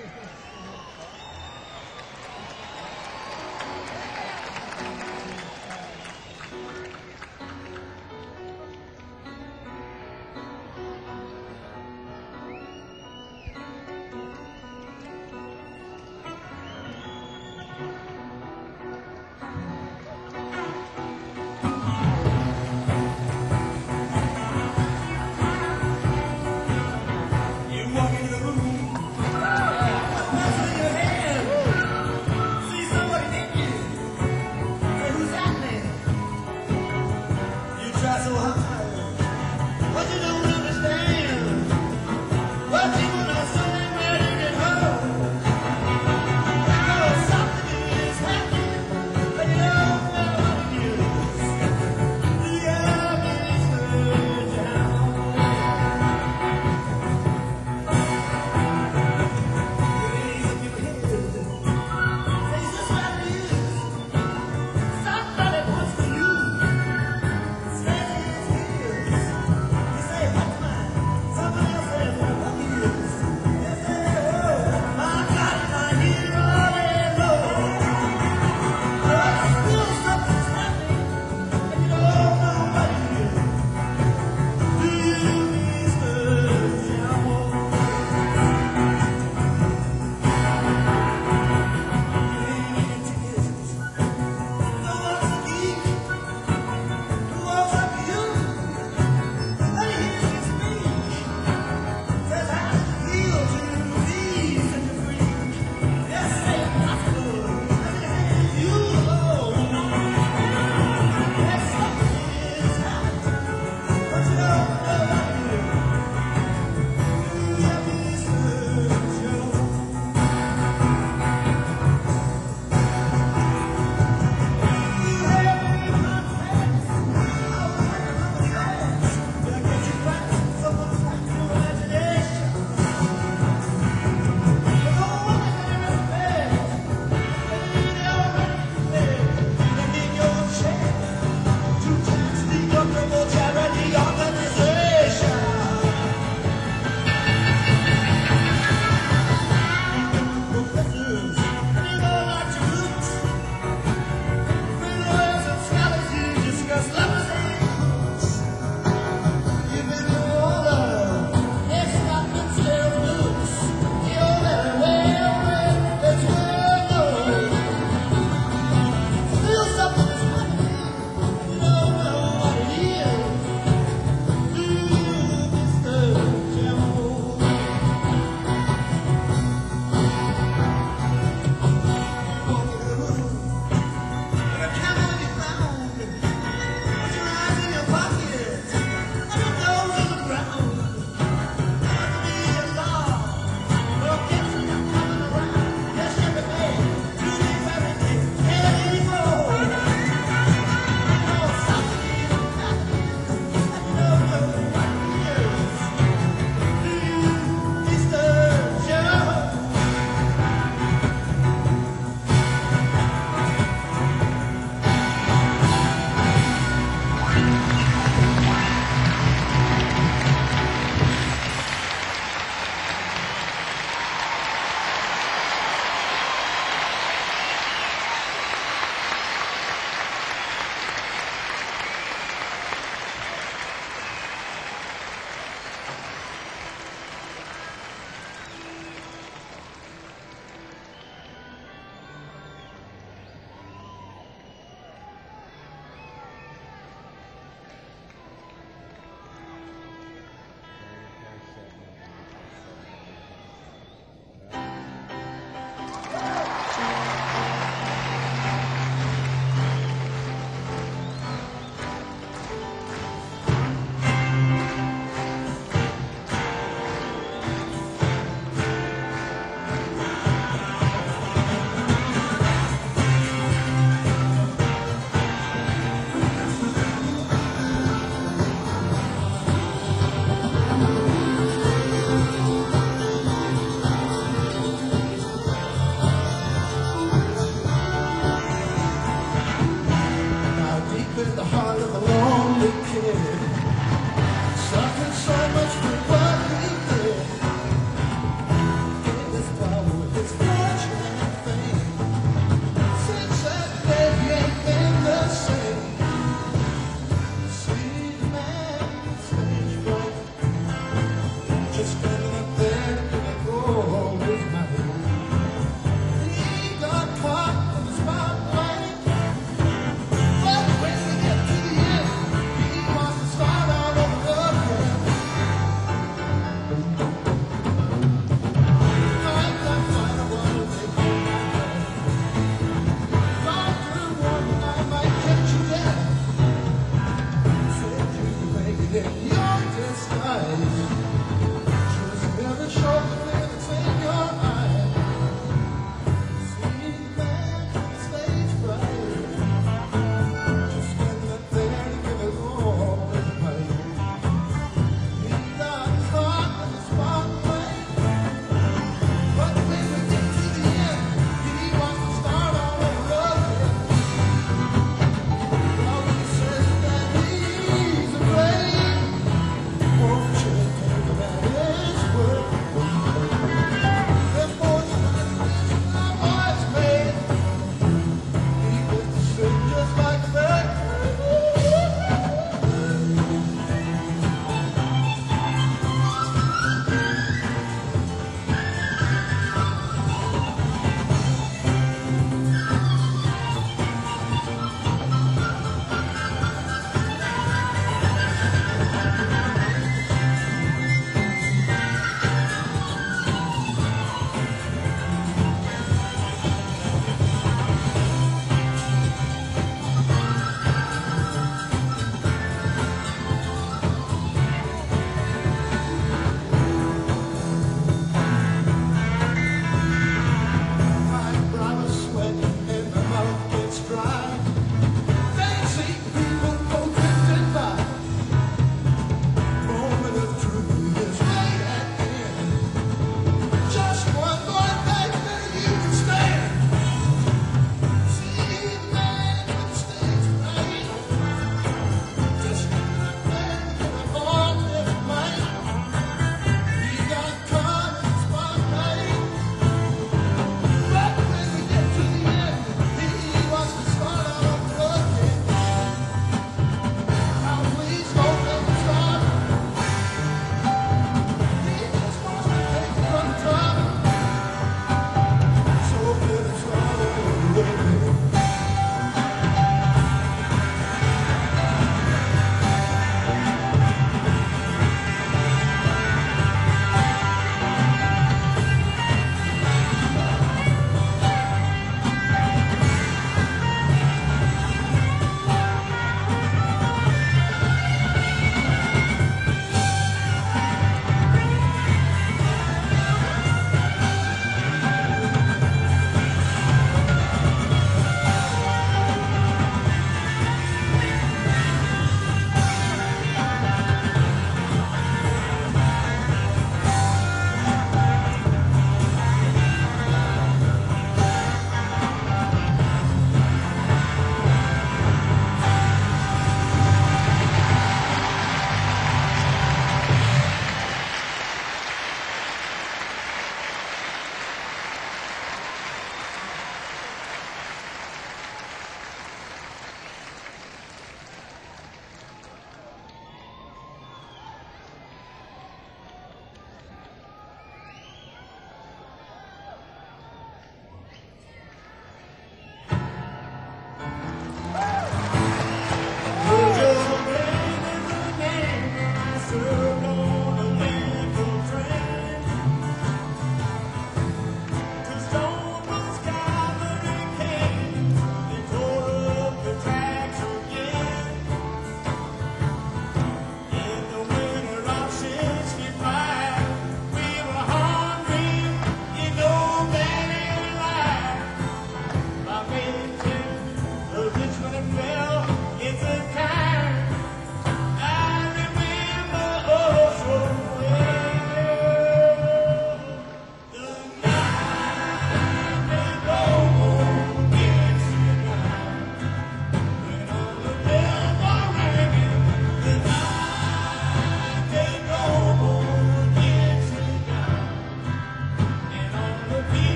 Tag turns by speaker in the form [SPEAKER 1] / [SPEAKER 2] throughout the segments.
[SPEAKER 1] You walk into the room,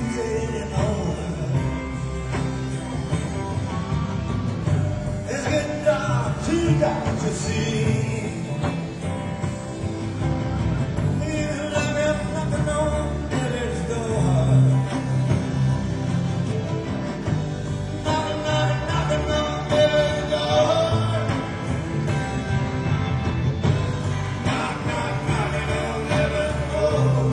[SPEAKER 1] anymore. It's getting dark, too dark to see. He's knocking on heaven's door. Knocking on heaven's door. Knocking on heaven's door.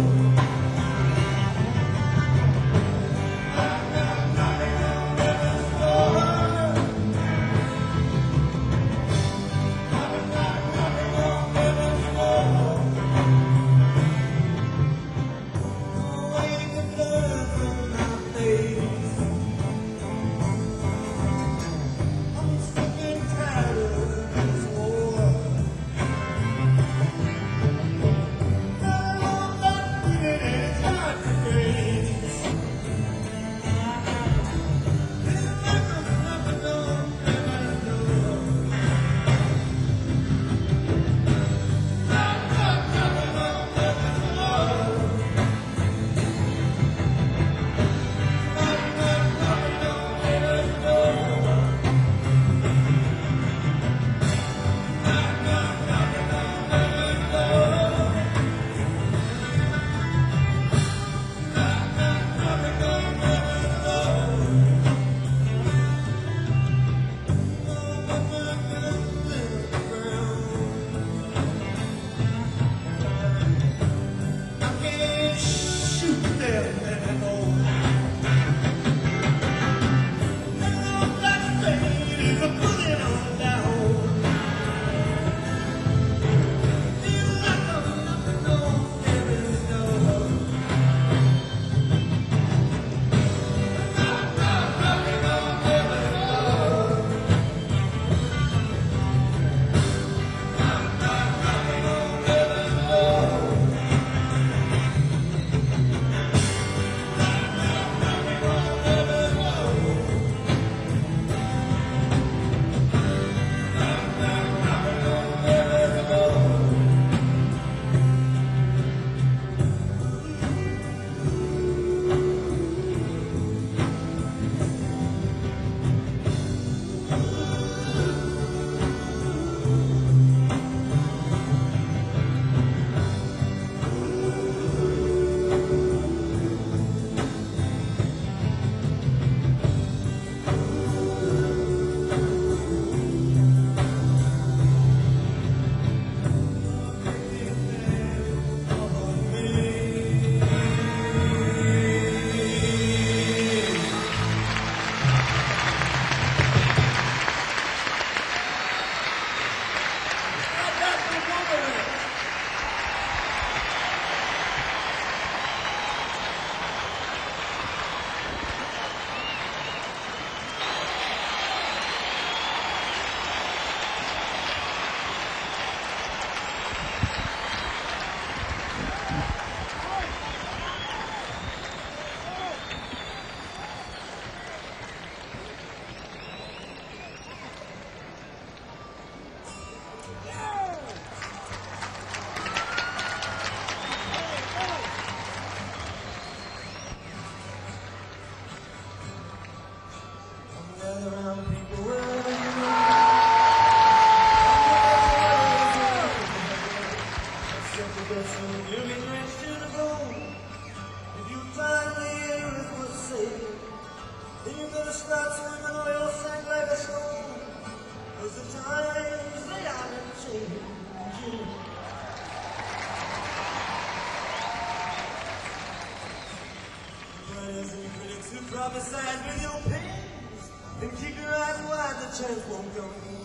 [SPEAKER 2] Prophesied with your pens and keep your eyes wide, the chance won't come in.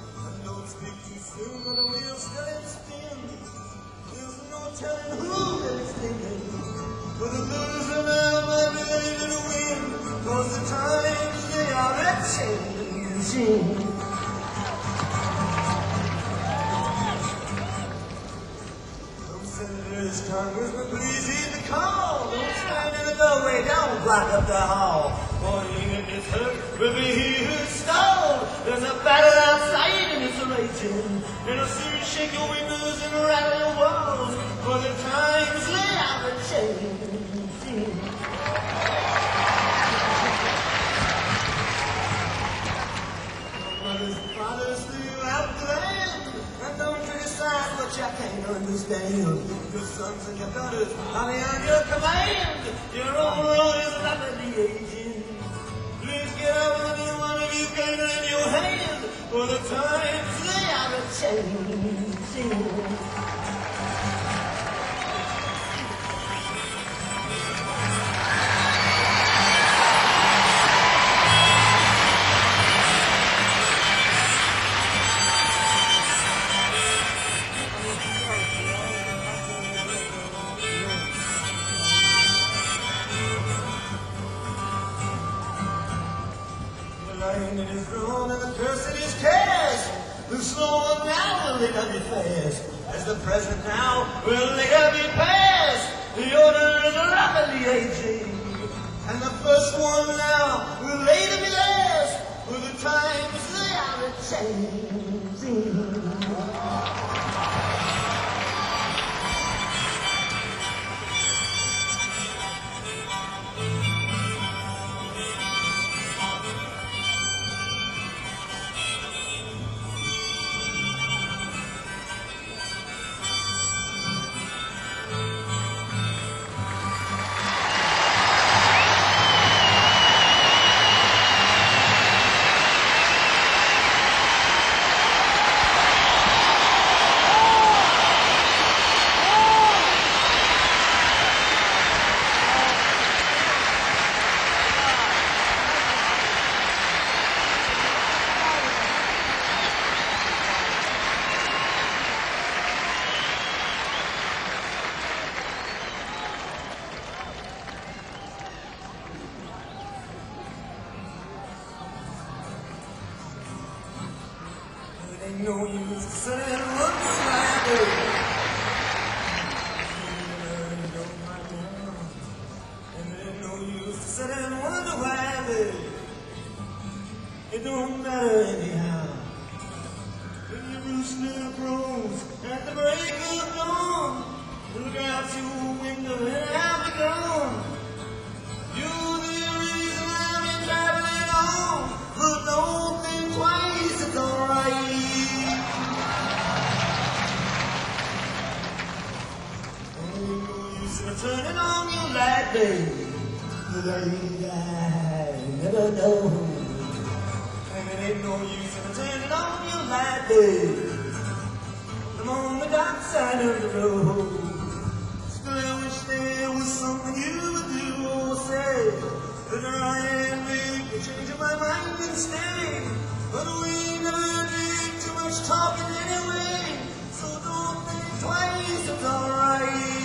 [SPEAKER 2] I know it's big too soon, but the wheel still spins. There's no telling who is thinking, but the loser now might be ready to win, cause the times they are a changing. Some senators, congressmen, please heed the call. Don't stand in the doorway, don't block up the hall. For even this hurt will be he who stalled. There's a battle outside and it's raging. It'll soon shake your windows and rattle your walls. For the times they are a changing. which I can't understand. Your sons and your daughters are beyond your command. Your own world is rapidly aging. Please get up with the one of you got in your hand, for the times they are changing. And it is grown and the curse it is cast. The slow one now will later be fast, as the present now will later be past. The order is rapidly aging, and the first one now will later be last, for the times they are changing. Ain't no use sitting looking like it. And it ain't no use sitting and wonder why it don't matter anyhow. When your rooster crows at the break of dawn, look out your window and I'll be gone. You're the reason I've been traveling on, but don't think twice, it's alright. Turning on your light, baby, the I never know. And it ain't no use in turning on your light, baby. I'm on the dark side of the road. Still, I wish there was something you would do or say. But I am big to change my mind and stay. But we never did too much talking anyway. So don't think twice, it's alright.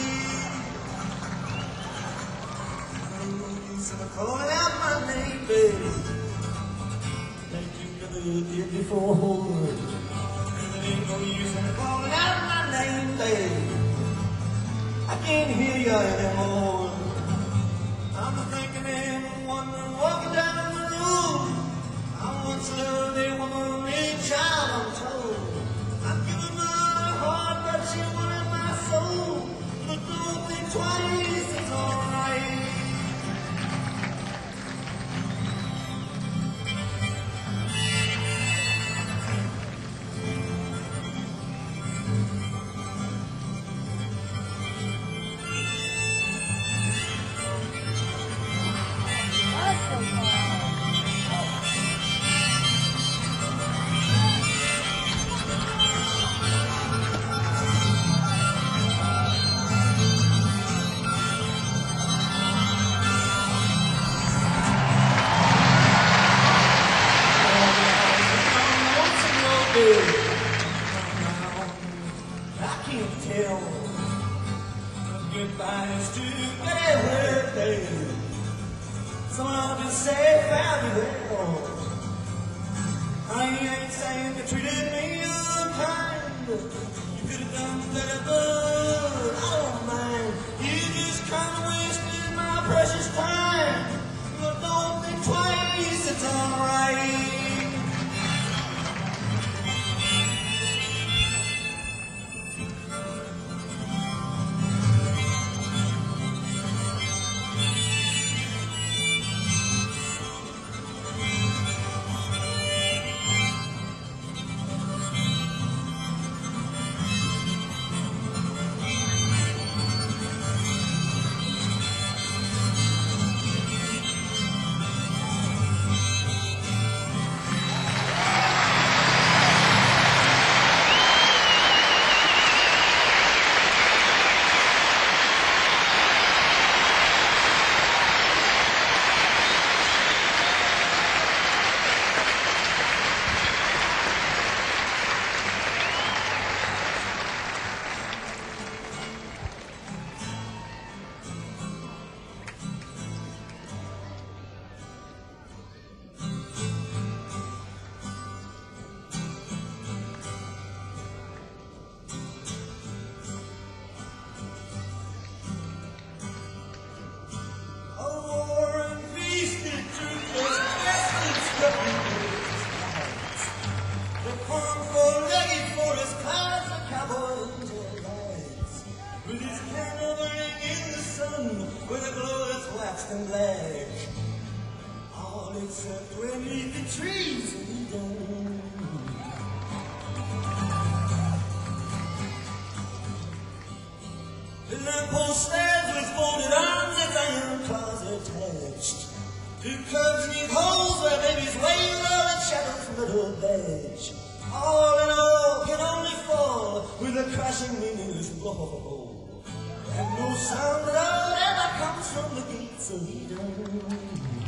[SPEAKER 2] So I'm calling out my name, baby, like you never did before. And it ain't no use in calling out my name, baby. I can't hear you anymore. I'm thinking and wondering, walking down the road. I once loved a woman, a child, I'm told. I'm giving my heart, but she wanted my soul. But don't think twice, it's alright. I can't tell. Goodbye is together, baby. So I'll just say farewell. I ain't saying you treated me unkind. You could have done better, but I don't mind. You just kind of wasted my precious time. But don't think twice, it's alright. waxed and black, all except beneath the trees of Eden. The lamppost stands with folded arms, its iron claws attached to curbs neath holes where babies wail out in shadows from the door badge. All in all can only fall with a crashing meaningless blow, and no sound at all ever comes from the gates of Eden.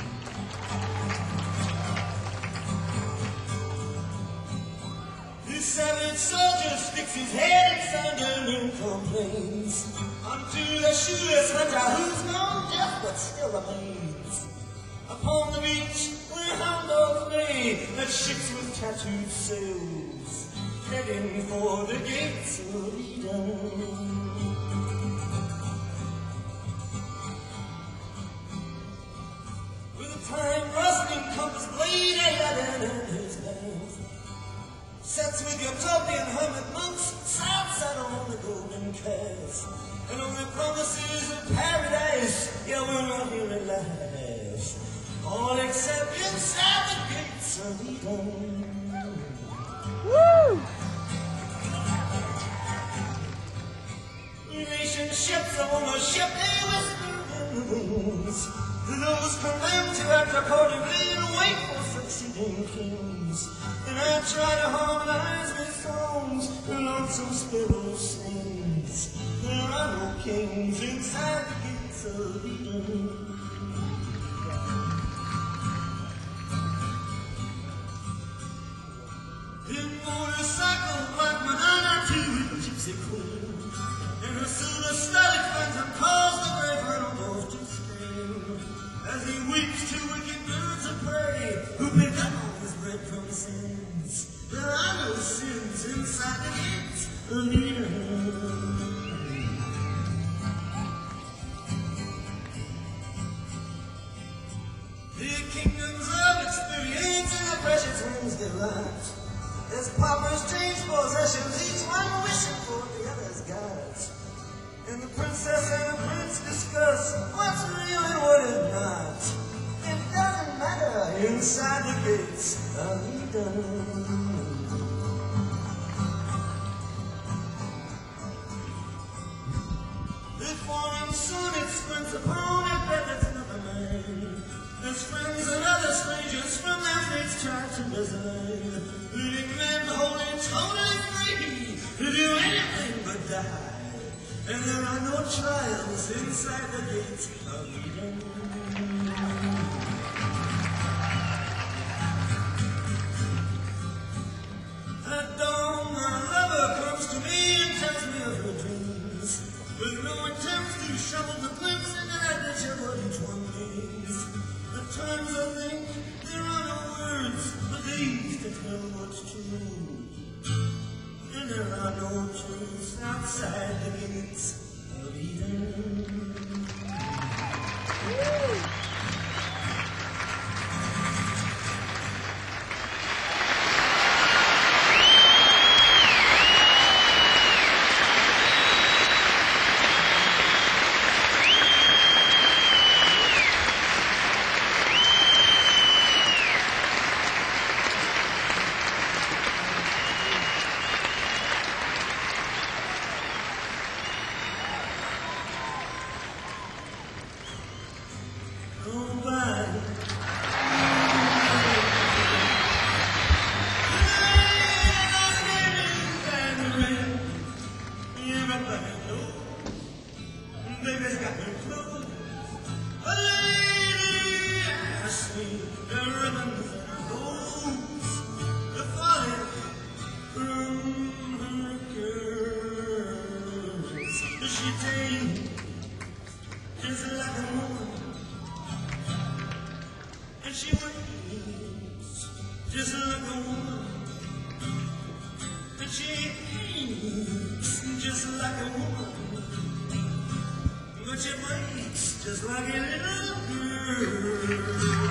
[SPEAKER 2] The savage soldier sticks his head inside and complains unto the shoeless hunter who's gone deaf but still remains. Upon the beach where hound dogs lay, that ships with tattooed sails, heading for the gates of Eden. With a time rustling compass blade, Aladdin and his band sets with utopian hermit monks, sat on the golden calf, and on the promises of paradise, yeah, we're not here at last, all except inside the gates of Eden. Woo! Relationships on a ship, they whisper in the wings to those condemned to act accordingly and wait for succeeding kings. And I try to harmonize with songs the lonesome sparrow sings. There are no kings inside the gates of Eden. In motorcycle black Madonna with gypsy queen, and her pseudo-static friends and calls the brave little both to scream as he weeps to wicked birds of prey who pick up all his bread from sins. There are no sins inside the gates of Eden. The kingdoms of experience and the precious winds delight, as paupers change possessions, each one wishing for the other's guides. And the princess and the prince discuss what's real and what is not. It doesn't matter inside the gates of Eden. The falling sun, it sprints upon it, but it's not a man. As friends and other strangers from their fates try to design, leaving men holding totally free to do anything but die. And there are no trials inside the gates of Eden. At dawn, my lover comes to me and tells me of her dreams, with no attempts to shovel the glimpse into that nature what each one needs. At times I think there are no words but these to tell what's true. And there are no truths outside the gates of Eden. Just like a woman, and she eats just like a woman, but she waits just like a little girl.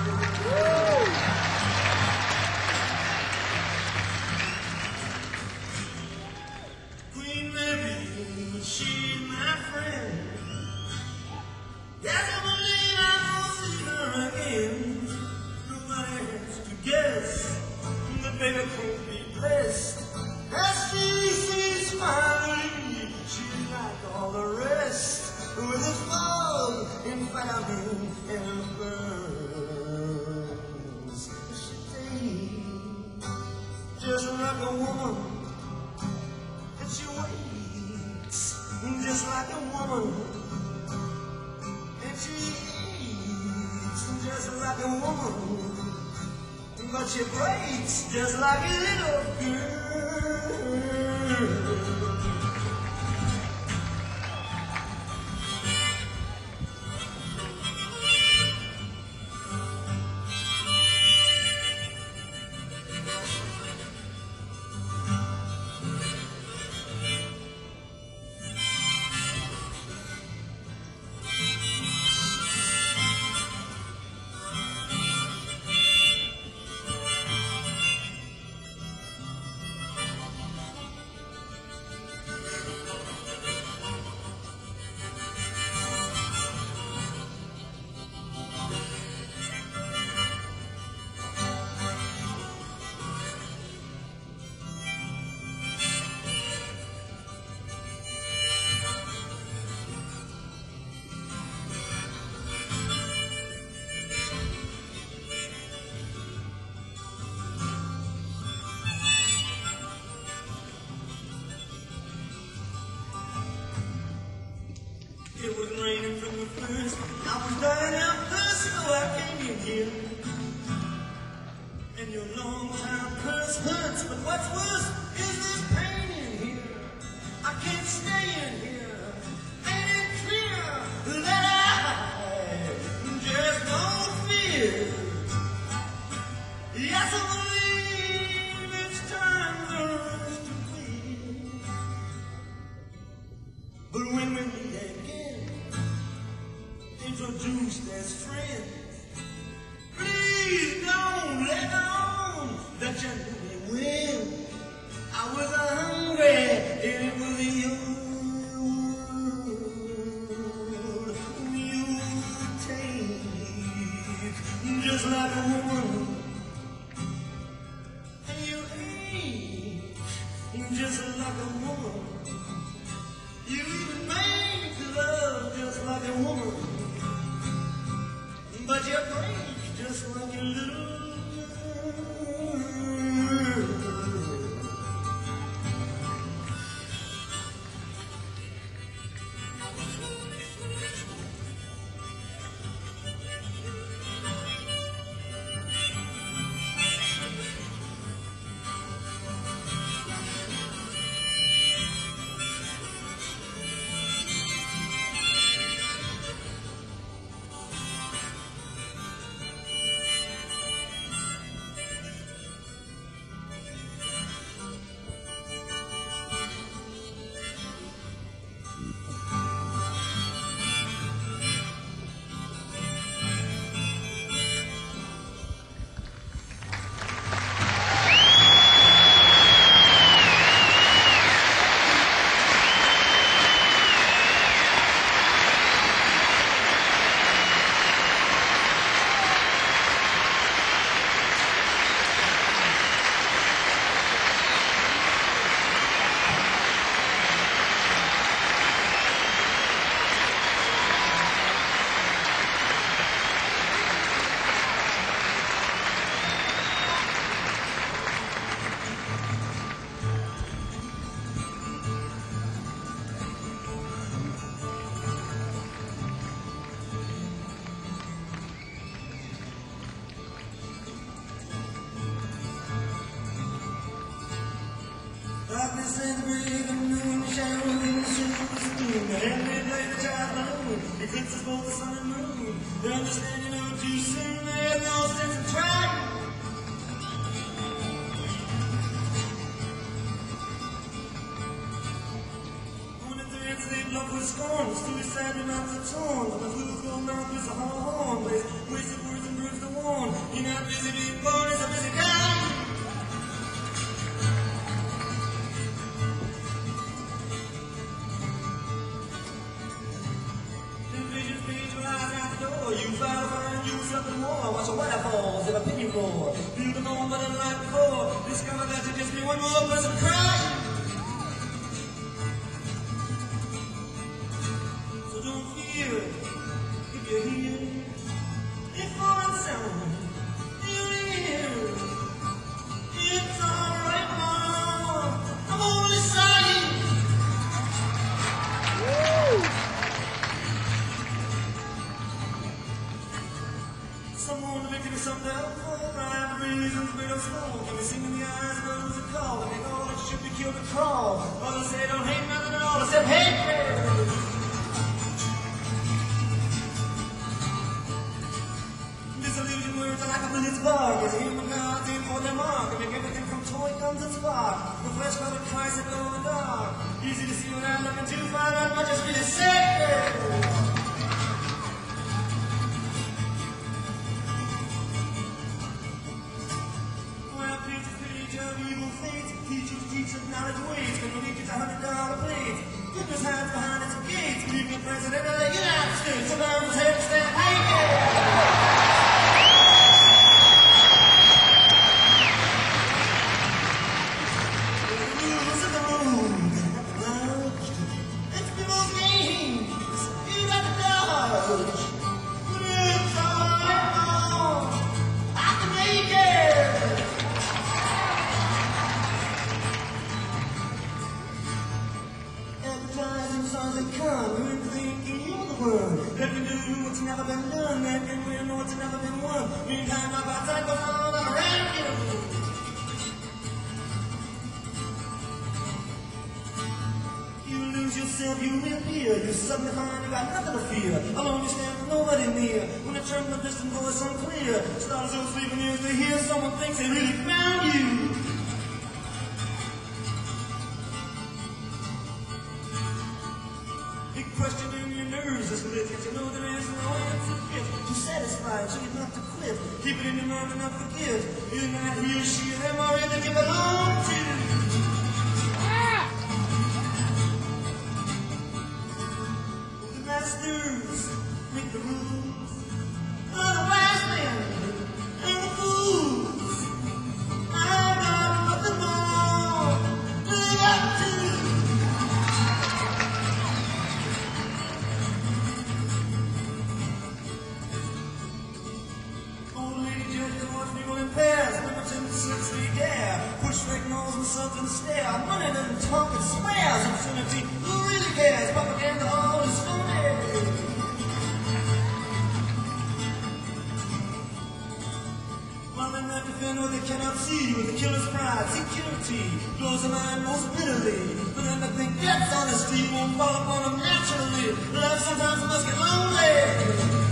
[SPEAKER 2] Queen Mary, she's my friend. Yes, I believe I'm baby can't be blessed. As she sees smiling, she's like all the rest, with a fog and famine and burns. She stays just like a woman, and she waits just like a woman, and she eats just like a woman, but she breaks just like a little girl. It was raining from the first. I was dying out first, so I came in here. And your long time curse hurts, but what's worse is this pain in here. I can't stay in here. Ain't it clear that I just don't feel? Yes, I believe it's time for us to quit. But when we meet again, introduced as friends, please don't let on that you knew me when I was hungry and it was your world. You taste just like a woman, and you eat just like a woman. You even make love just like a woman, but you break just like a little girl. Darkness and the break of noon, shadows in the silver spoon. Every day the child alone eclipses both the sun and moon. They're understanding all too soon, they have no sense of trying. On the threads they block with scorn, suicide and mouths are torn. On the blues go mouth with a horn, wasted words and words to warn. You're not busy being born, it's a busy guy. You fire and you something more. Watch a waterfalls and a picking floor. Feel the moment and like before. discover that there's just be one more person crying. So don't fear if you're here. If foreign sound you're here, it's alright now. I'm only sorry. Someone to make me something helpful. I have reasons made of smoke. And we sing in the eyes of those who call. And they know that you should be killed to crawl. Others say don't hate nothing at all except hatred. Disillusioned words are like a minute's bark. As human gods aim for their mark. And make everything from toy guns and spark. The flesh colored Christ that glow in the dark. Easy to see when I'm looking too far out, but just really sacred. Teach of knowledge ways when you get $100 plates. Goodness hides behind its gates. Leave me president of the United States. America's head stand naked. The rules of the road. It's people's games. You got to dodge. But it's alright now. I can make it. Songs that come, you're thinking you're the one that can do what's never been done, that can win what's never been won. Meantime, my outside goes on around you. You lose yourself, you will fear. You suddenly find you got nothing to fear. Alone you stand with nobody near. When the tremble of distant voice unclear, stars so sleeping ears to hear someone thinks they really found you. Questioning your nerves is lit. You know there is no answer fit. You're satisfied, so you're not to quit. Keep it in your mind and not forget. You're not he or she or them or anything you belong to. The masters make the rules. The wise men and the fools. I've got nothing more to live up to. Push fake nose and something stare. Money doesn't talk, it swears. Infinity, who really cares? Propaganda all is phony. While they might defend what they cannot see, with the killer's pride, security blows the mind most bitterly. But then they think that's honesty won't fall upon them naturally. Love sometimes must get lonely.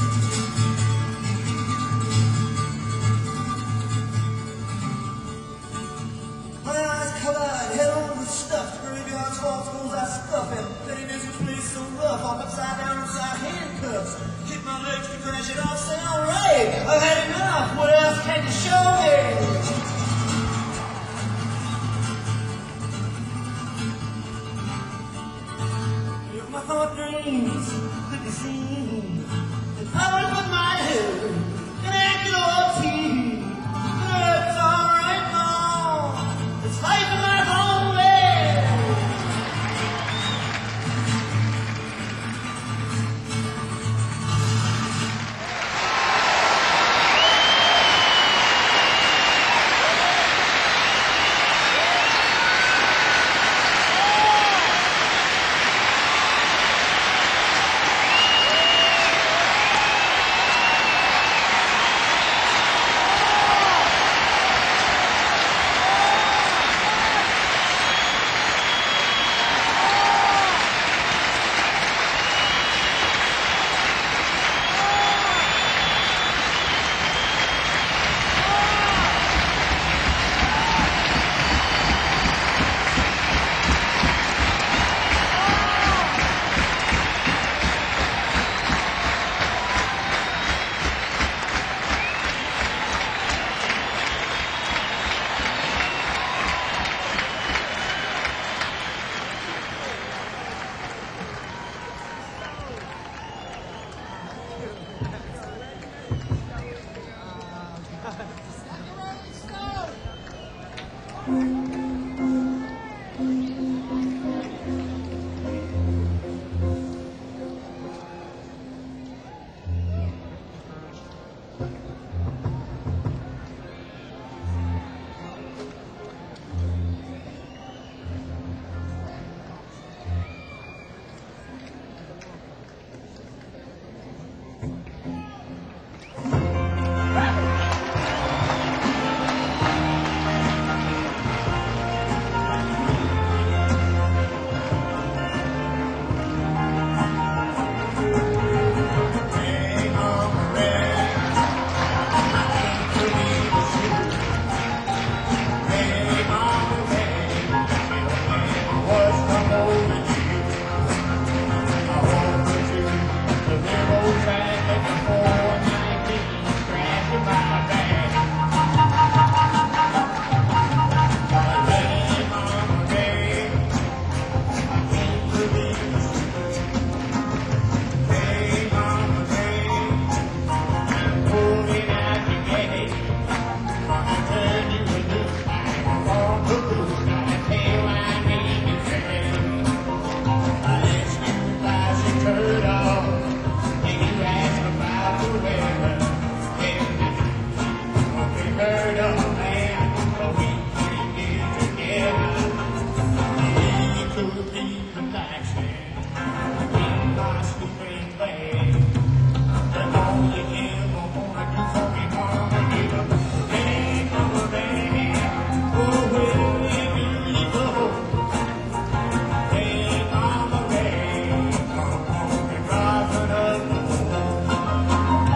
[SPEAKER 2] Upside down, inside handcuffs. Keep my legs to crash it off, say alright. I've had enough, what else can you show me? If my thought dreams could be seen, if I would put my head in your teeth, it's alright now. It's life in my home way.
[SPEAKER 1] my sleeping bag. The only thing I'm gonna do for me, mama, give up. Hey, mama, baby, oh, where do you go? Hey, mama, baby, I'm gonna be driving alone.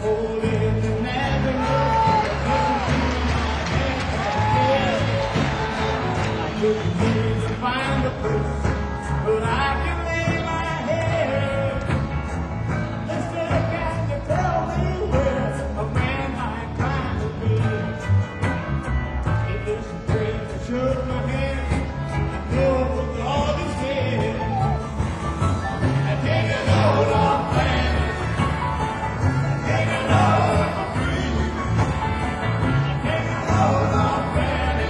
[SPEAKER 1] holding the Nazareth. I couldn't seem to find a place, but I can lay my head. Let's look at you, tell me where a man might find a bed. It looks great to shook my hand. I know what God is dead. And take a load off planet. Take a load off free. Take a load off planet.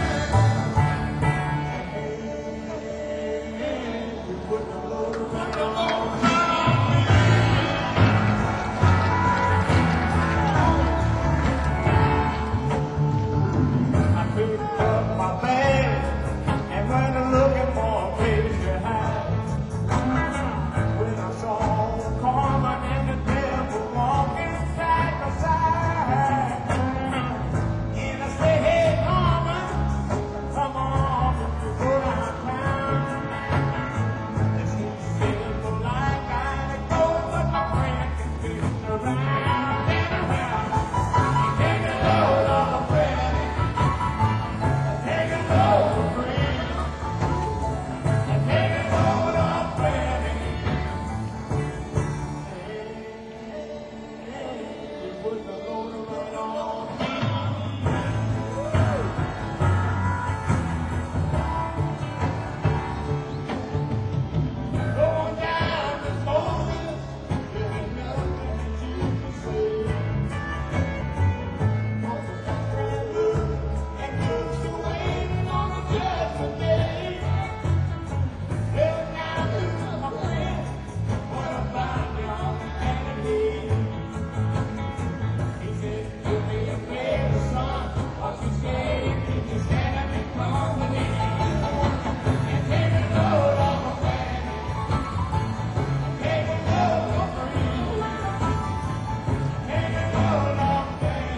[SPEAKER 1] You put the load on. I picked up my bag and went looking for a place to hide. When I saw Carmen and the devil walking side by side, and I said, "Hey, Carmen, come on, you go downtown." And she said, "Well, I gotta go, but my friend can be around and around." Take a load off a friend. Take a load of friend. Take a load off friend. You put the load right on me. Going down to Moses, there's nothing that you can say. Moses ran loose and took you waiting on the judgment day. Look now, my friend, what about your humanity? He said, "Do me a favor, son, what you say, you stand up and come with me, and take a load off a friend, take a load off a friend, take a load off a friend."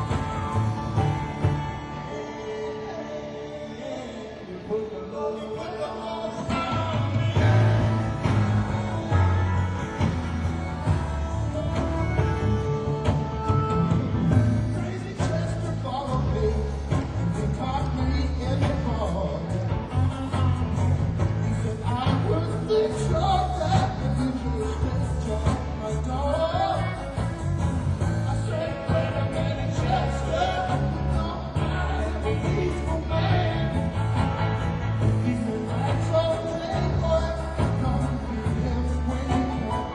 [SPEAKER 1] You put the load on me.
[SPEAKER 2] Crazy Chester followed me. He caught me in the bar. He said, "I was the sure that you could just my door." I said, "Wait a minute, Chester. No, I'm a peaceful man." He said, "That's okay, boy. Come meet him when you can."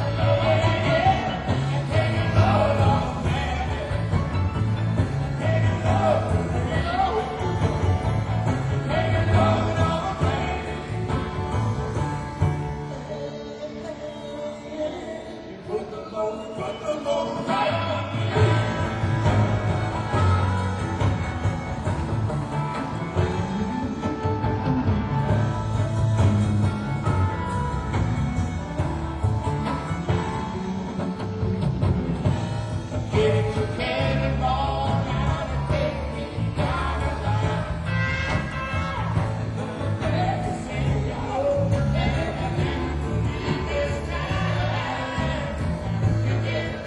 [SPEAKER 1] Put the load right on me. Get your cannonball now and take me down the line. Let me see you know, and you believe this time. You get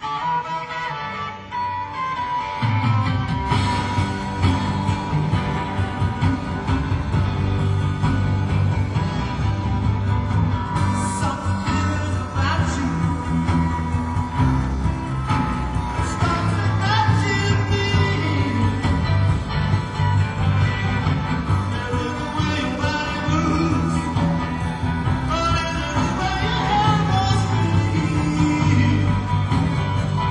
[SPEAKER 2] Something about you starts to touch me. The way your body moves, or is it the way your hair moves me?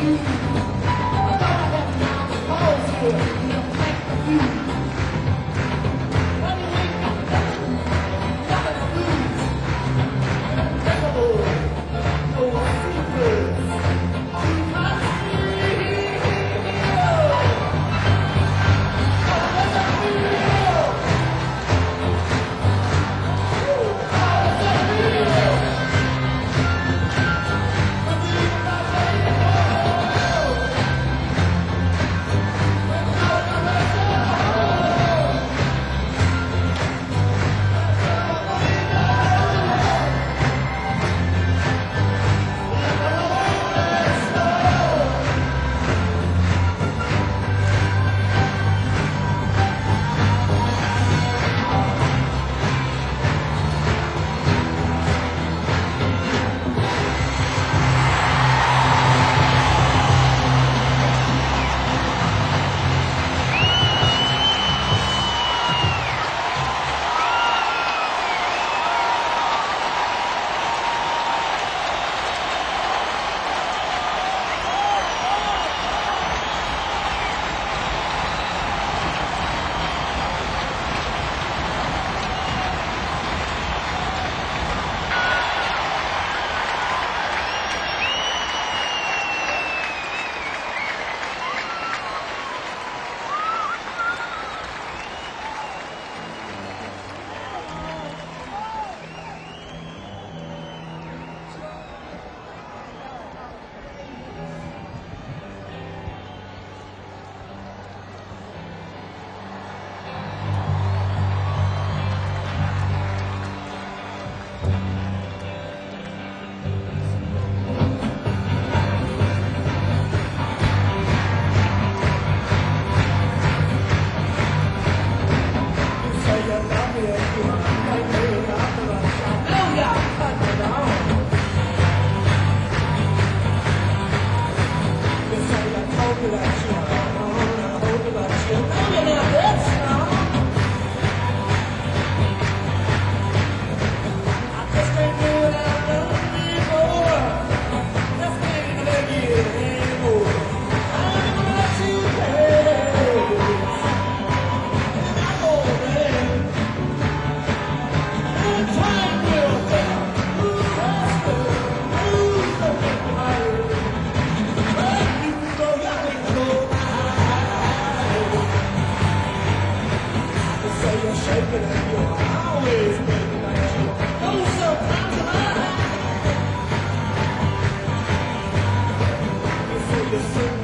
[SPEAKER 2] Listen